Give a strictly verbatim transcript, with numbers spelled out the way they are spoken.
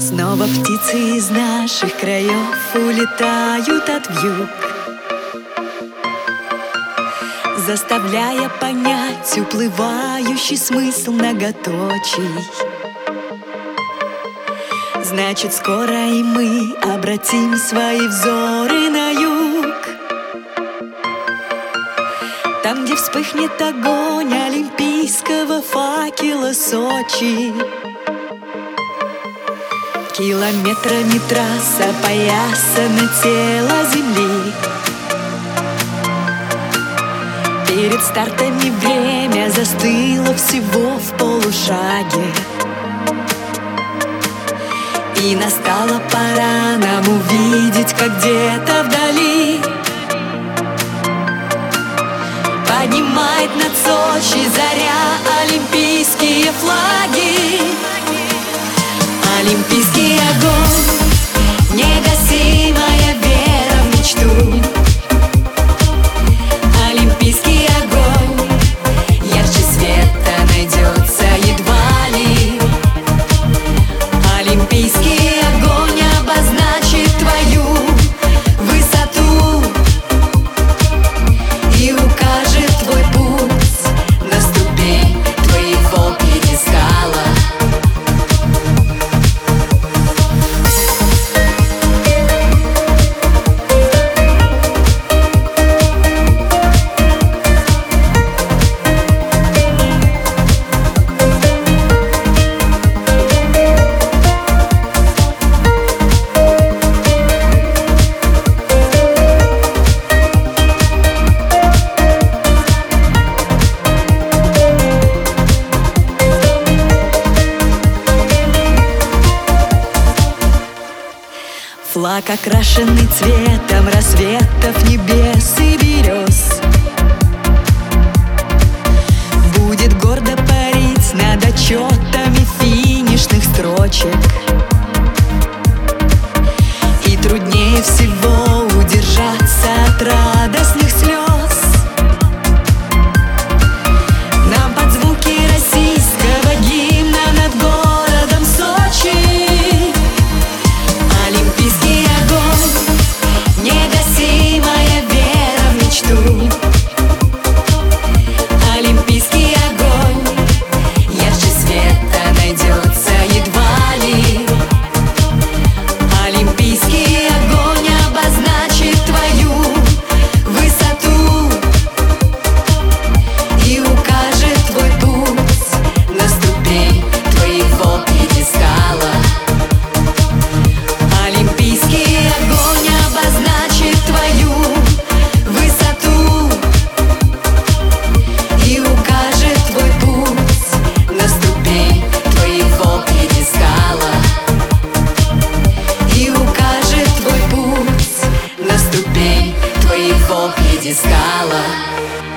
Снова птицы из наших краев улетают отвьюг, заставляя понять уплывающий смысл многоточий. Значит, скоро и мы обратим свои взоры на юг, там, где вспыхнет огонь олимпийского факела Сочи. Километрами трасса опоясана тело земли. Перед стартами время застыло всего в полушаге, и настала пора нам увидеть, как где-то вдали поднимает над Сочи заря олимпийские флаги. Олимпийский огонь, негасимая вера в мечту. Олимпийский огонь, ярче света найдется едва ли. Олимпийский огонь обозначит твою высоту и укажет твой путь на ступень твоего пьедестала. Флаг, окрашенный цветом рассветов небес и берез, будет гордо парить над отчетами финишных строчек. И труднее всего удержаться от радостных слез. Нам под звуки российского гимна над городом Сочи олимпийский огонь, негасимая вера в мечту. Олимпийский огонь, ярче света найдется едва ли. Олимпийский огонь обозначит твою высоту и укажет твой путь на ступень твоего пьедестала. Олимпийский огонь обозначит твою высоту и укажет твой путь на ступень твоего пьедестала. И укажет твой путь на ступень твоего пьедестала.